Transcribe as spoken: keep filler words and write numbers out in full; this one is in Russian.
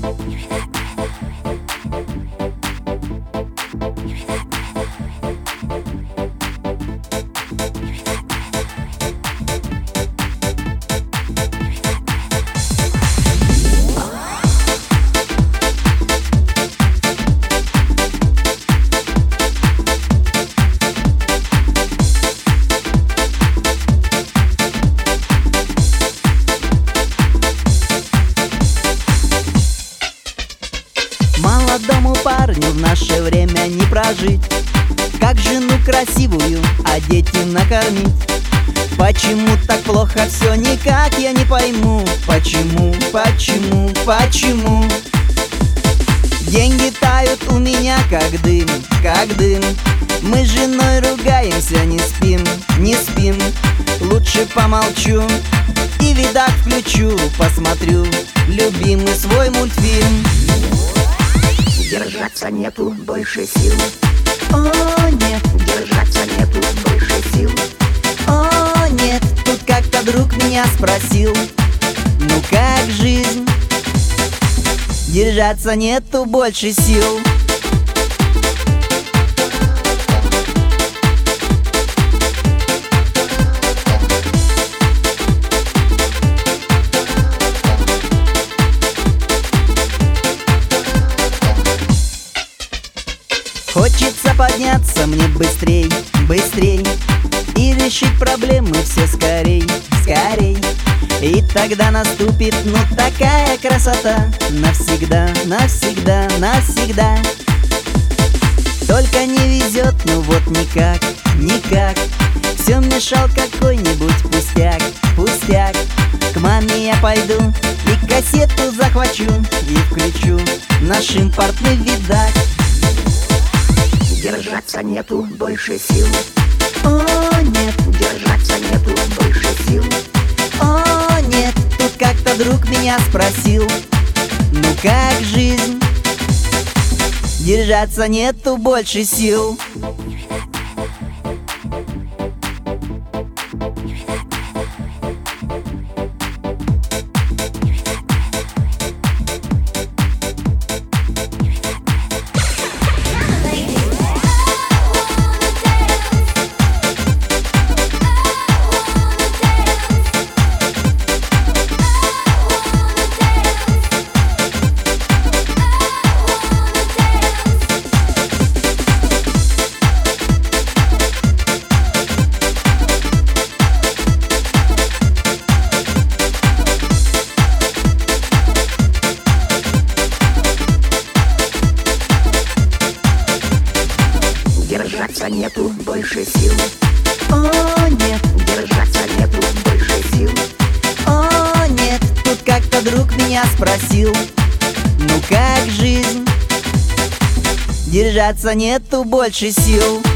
Молодому парню в наше время не прожить, как жену красивую одеть и накормить. Почему так плохо все, никак я не пойму. Почему, почему, почему? Деньги тают у меня как дым, как дым. Мы с женой ругаемся, не спим, не спим. Лучше помолчу и видак включу, посмотрю любимый свой мультфильм. Держаться нету больше сил. О, нет, Держаться нету больше сил. о, нет. Тут как-то друг меня спросил: ну как жизнь? Держаться нету больше сил. Хочется подняться мне быстрей, быстрей и решить проблемы все скорей, скорей. И тогда наступит, ну, такая красота. Навсегда, навсегда, навсегда. Только не везет, ну вот никак, никак. Все мешал какой-нибудь пустяк, пустяк. К маме я пойду и кассету захвачу и включу наш импортный видак. Держаться нету больше сил. О, нет, Держаться нету больше сил. о, нет. Тут как-то друг меня спросил: ну как жизнь? Держаться нету больше сил. Держаться нету больше сил. О, нет, Держаться нету больше сил. о, нет. Тут как-то друг меня спросил: ну как жизнь? Держаться нету больше сил.